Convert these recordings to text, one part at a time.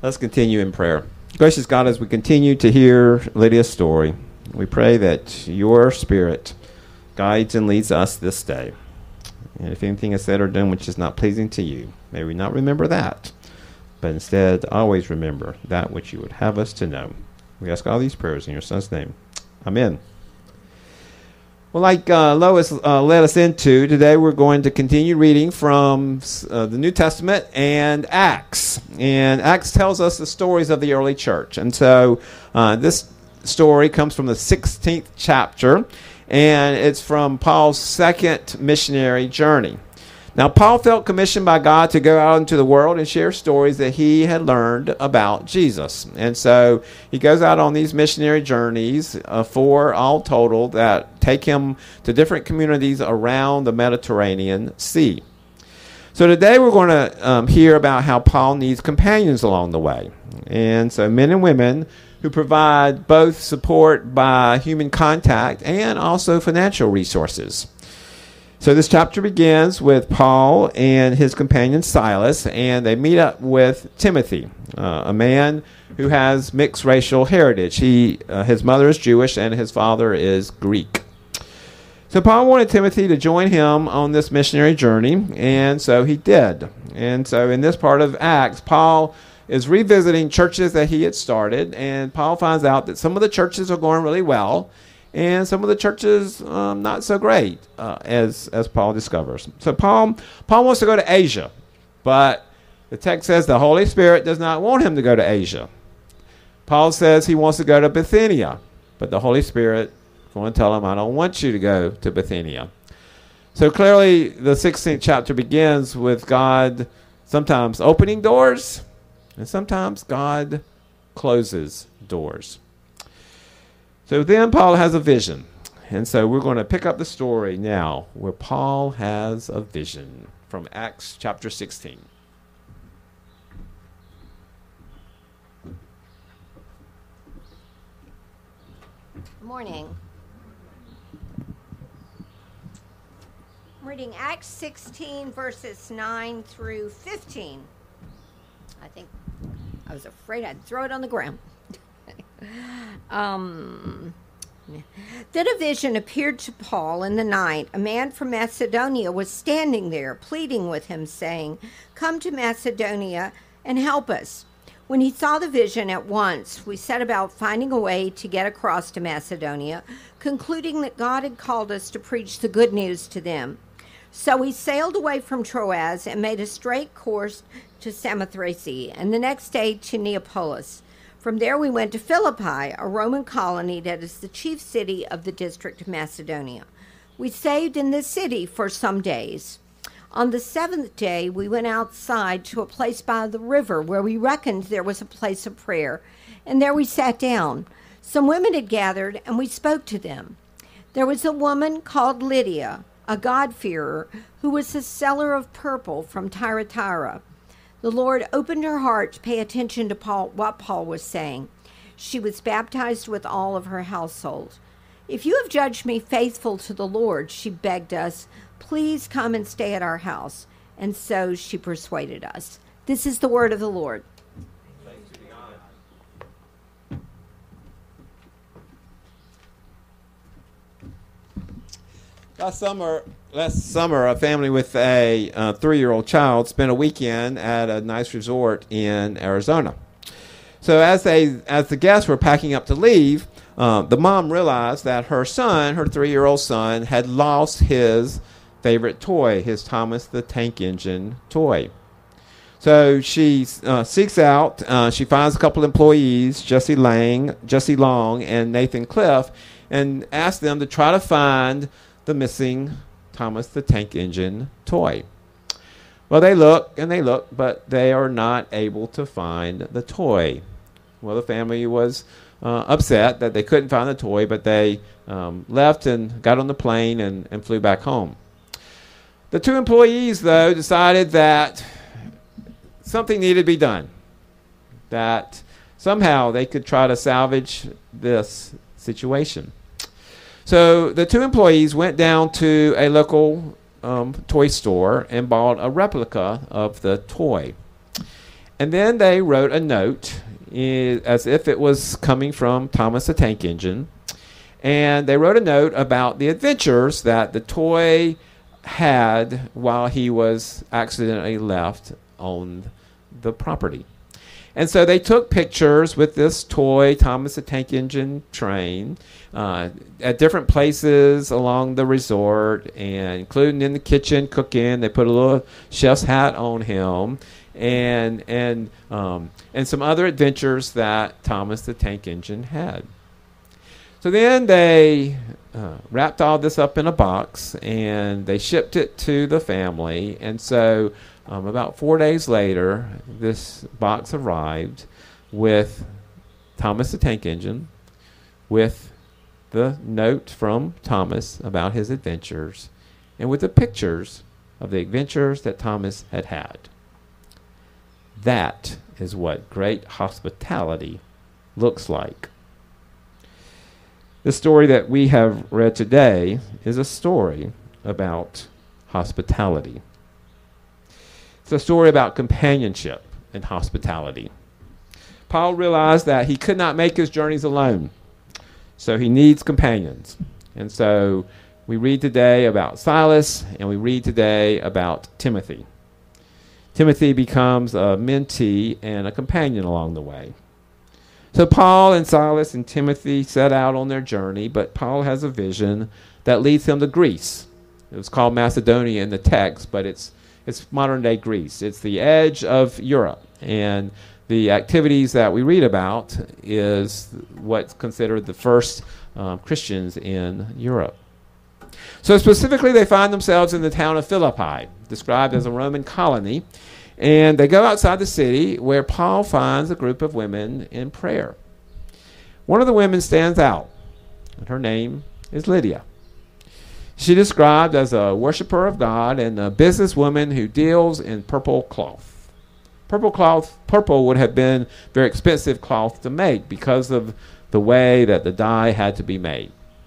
Let's continue in prayer. Gracious God, as we continue to hear Lydia's story, we pray that your Spirit guides and leads us this day. And if anything is said or done which is not pleasing to you, may we not remember that, but instead always remember that which you would have us to know. We ask all these prayers in your Son's name. Amen. Well, like Lois led us into, today we're going to continue reading from the New Testament and Acts. And Acts tells us the stories of the early church. And so this story comes from the 16th chapter, and it's from Paul's second missionary journey. Now, Paul felt commissioned by God to go out into the world and share stories that he had learned about Jesus. And so he goes out on these missionary journeys, 4 all total, that take him to different communities around the Mediterranean Sea. So today we're going to hear about how Paul needs companions along the way. And so men and women who provide both support by human contact and also financial resources. So this chapter begins with Paul and his companion Silas, and they meet up with Timothy, a man who has mixed racial heritage. His mother is Jewish and his father is Greek. So Paul wanted Timothy to join him on this missionary journey, and so he did. And so in this part of Acts, Paul is revisiting churches that he had started, and Paul finds out that some of the churches are going really well, and some of the churches not so great, as Paul discovers. So Paul wants to go to Asia, but the text says the Holy Spirit does not want him to go to Asia. Paul says he wants to go to Bithynia, but the Holy Spirit is going to tell him, I don't want you to go to Bithynia. So clearly the 16th chapter begins with God sometimes opening doors, and sometimes God closes doors. So then Paul has a vision. And so we're going to pick up the story now where Paul has a vision from Acts chapter 16. Good morning. I'm reading Acts 16 verses 9 through 15. I was afraid I'd throw it on the ground. Then a vision appeared to Paul in the night. A man from Macedonia was standing there, pleading with him, saying, "Come to Macedonia and help us." When he saw the vision, at once we set about finding a way to get across to Macedonia, concluding that God had called us to preach the good news to them. So we sailed away from Troas and made a straight course to Samothrace, and the next day to Neapolis. From there we went to Philippi, a Roman colony that is the chief city of the district of Macedonia. We stayed in this city for some days. On the 7th day we went outside to a place by the river where we reckoned there was a place of prayer, and there we sat down. Some women had gathered, and we spoke to them. There was a woman called Lydia, a God-fearer, who was a seller of purple from Thyatira. The Lord opened her heart to pay attention to what Paul was saying. She was baptized with all of her household. "If you have judged me faithful to the Lord," she begged us, "please come and stay at our house." And so she persuaded us. This is the word of the Lord. Thanks be to God. Last summer, a family with a 3-year-old child spent a weekend at a nice resort in Arizona. So as the guests were packing up to leave, the mom realized that her 3-year-old son, had lost his favorite toy, his Thomas the Tank Engine toy. So she seeks out, she finds a couple employees, Jesse Long, and Nathan Cliff, and asks them to try to find the missing Thomas the Tank Engine toy. Well, they look, but they are not able to find the toy. Well, the family was upset that they couldn't find the toy, but they left and got on the plane and flew back home. The 2 employees, though, decided that something needed to be done, that somehow they could try to salvage this situation. So the 2 employees went down to a local toy store and bought a replica of the toy. And then they wrote a note as if it was coming from Thomas the Tank Engine. And they wrote a note about the adventures that the toy had while he was accidentally left on the property. And so they took pictures with this toy Thomas the Tank Engine train at different places along the resort, and including in the kitchen cooking. They put a little chef's hat on him, and some other adventures that Thomas the Tank Engine had. So then they wrapped all this up in a box, and they shipped it to the family. And so about 4 days later, this box arrived with Thomas the Tank Engine, with the note from Thomas about his adventures, and with the pictures of the adventures that Thomas had had. That is what great hospitality looks like. The story that we have read today is a story about hospitality. It's a story about companionship and hospitality. Paul realized that he could not make his journeys alone, so he needs companions. And so we read today about Silas, and we read today about Timothy. Timothy becomes a mentee and a companion along the way. So Paul and Silas and Timothy set out on their journey, but Paul has a vision that leads him to Greece. It was called Macedonia in the text, but it's modern-day Greece. It's the edge of Europe, and the activities that we read about is what's considered the first Christians in Europe. So specifically, they find themselves in the town of Philippi, described as a Roman colony. And they go outside the city, where Paul finds a group of women in prayer. One of the women stands out, and her name is Lydia. She described as a worshiper of God and a businesswoman who deals in purple cloth. Purple would have been very expensive cloth to make because of the way that the dye had to be made.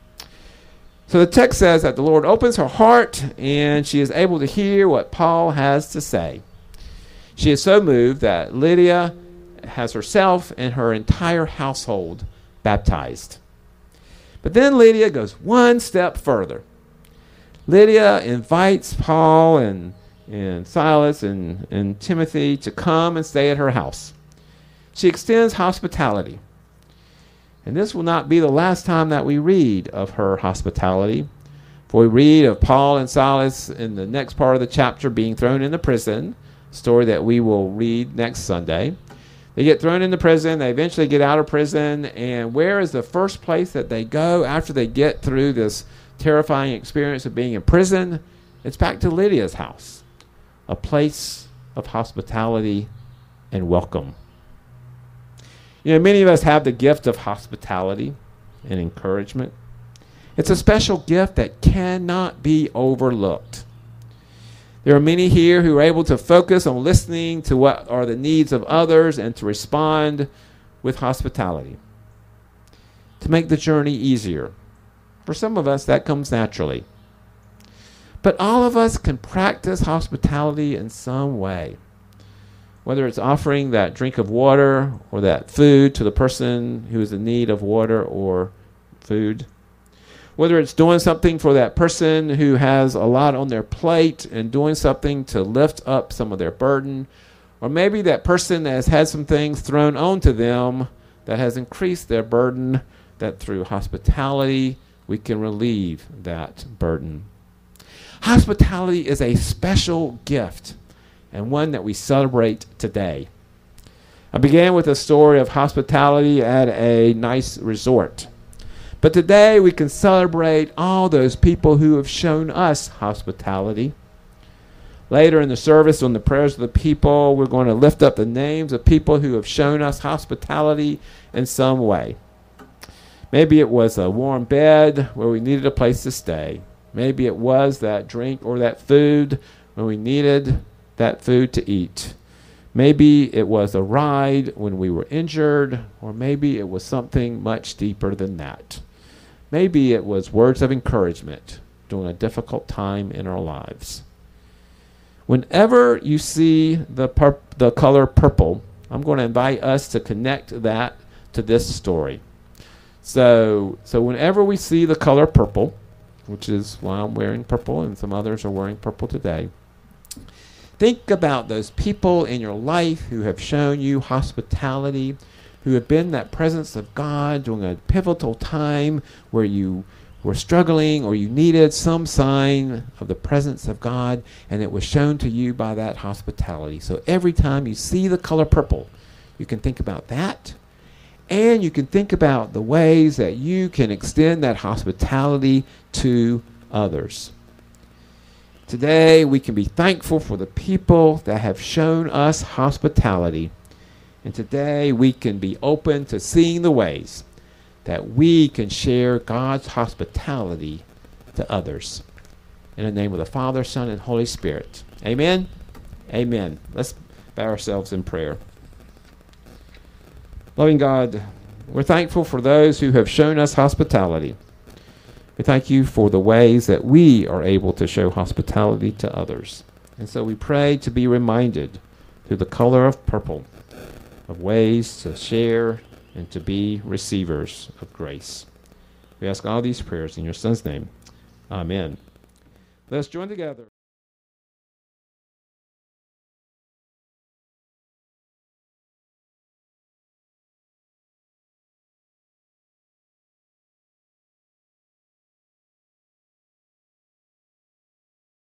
So the text says that the Lord opens her heart, and she is able to hear what Paul has to say. She is so moved that Lydia has herself and her entire household baptized. But then Lydia goes one step further. Lydia invites Paul and Silas and Timothy to come and stay at her house. She extends hospitality. And this will not be the last time that we read of her hospitality. For we read of Paul and Silas in the next part of the chapter being thrown into prison, story that we will read next Sunday. They get thrown into prison. They eventually get out of prison. And where is the first place that they go after they get through this terrifying experience of being in prison? It's back to Lydia's house, a place of hospitality and welcome. You know, many of us have the gift of hospitality and encouragement. It's a special gift that cannot be overlooked. There are many here who are able to focus on listening to what are the needs of others and to respond with hospitality, to make the journey easier. For some of us, that comes naturally. But all of us can practice hospitality in some way, whether it's offering that drink of water or that food to the person who is in need of water or food. Whether it's doing something for that person who has a lot on their plate and doing something to lift up some of their burden. Or maybe that person that has had some things thrown onto them that has increased their burden, that through hospitality we can relieve that burden. Hospitality is a special gift and one that we celebrate today. I began with a story of hospitality at a nice resort. But today we can celebrate all those people who have shown us hospitality. Later in the service, on the prayers of the people, we're going to lift up the names of people who have shown us hospitality in some way. Maybe it was a warm bed where we needed a place to stay. Maybe it was that drink or that food when we needed that food to eat. Maybe it was a ride when we were injured, or maybe it was something much deeper than that. Maybe it was words of encouragement during a difficult time in our lives. Whenever you see the color purple, I'm going to invite us to connect that to this story. So whenever we see the color purple, which is why I'm wearing purple and some others are wearing purple today, think about those people in your life who have shown you hospitality, who have been that presence of God during a pivotal time where you were struggling or you needed some sign of the presence of God, and it was shown to you by that hospitality. So every time you see the color purple, you can think about that, and you can think about the ways that you can extend that hospitality to others. Today, we can be thankful for the people that have shown us hospitality. And today, we can be open to seeing the ways that we can share God's hospitality to others. In the name of the Father, Son, and Holy Spirit. Amen? Amen. Let's bow ourselves in prayer. Loving God, we're thankful for those who have shown us hospitality. We thank you for the ways that we are able to show hospitality to others. And so we pray to be reminded through the color of purple of ways to share and to be receivers of grace. We ask all these prayers in your Son's name. Amen. Let us join together.